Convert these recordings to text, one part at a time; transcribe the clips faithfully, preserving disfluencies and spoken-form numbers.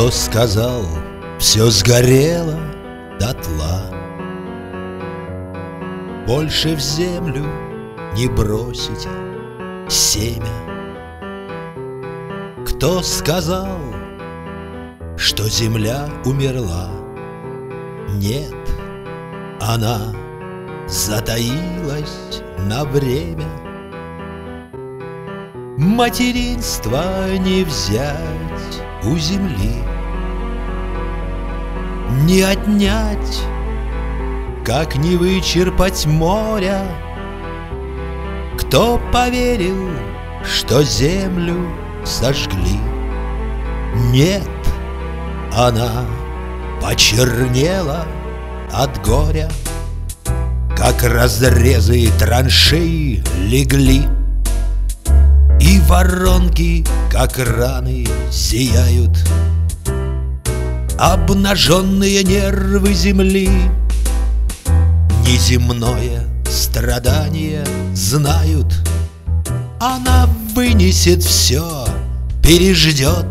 Кто сказал, все сгорело дотла? Больше в землю не бросите семя. Кто сказал, что земля умерла? Нет, она затаилась на время. Материнство не взять у земли, не отнять, как не вычерпать моря. Кто поверил, что землю сожгли? Нет, она почернела от горя, как разрезы траншеи легли, и воронки, как раны, зияют. Обнаженные нервы земли неземное страдание знают. Она вынесет все, переждет.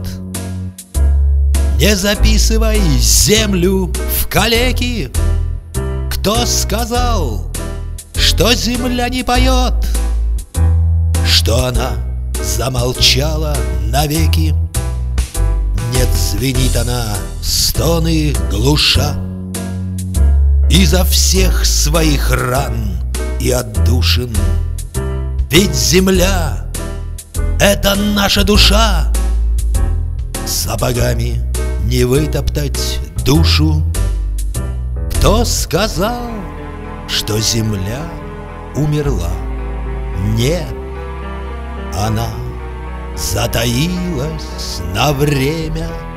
Не записывай землю в калеки. Кто сказал, что земля не поет? Что она замолчала навеки? Нет, звенит она, стоны глуша, изо всех своих ран и отдушин. Ведь земля — это наша душа. Сапогами не вытоптать душу. Кто сказал, что земля умерла? Нет, она затаилась на время.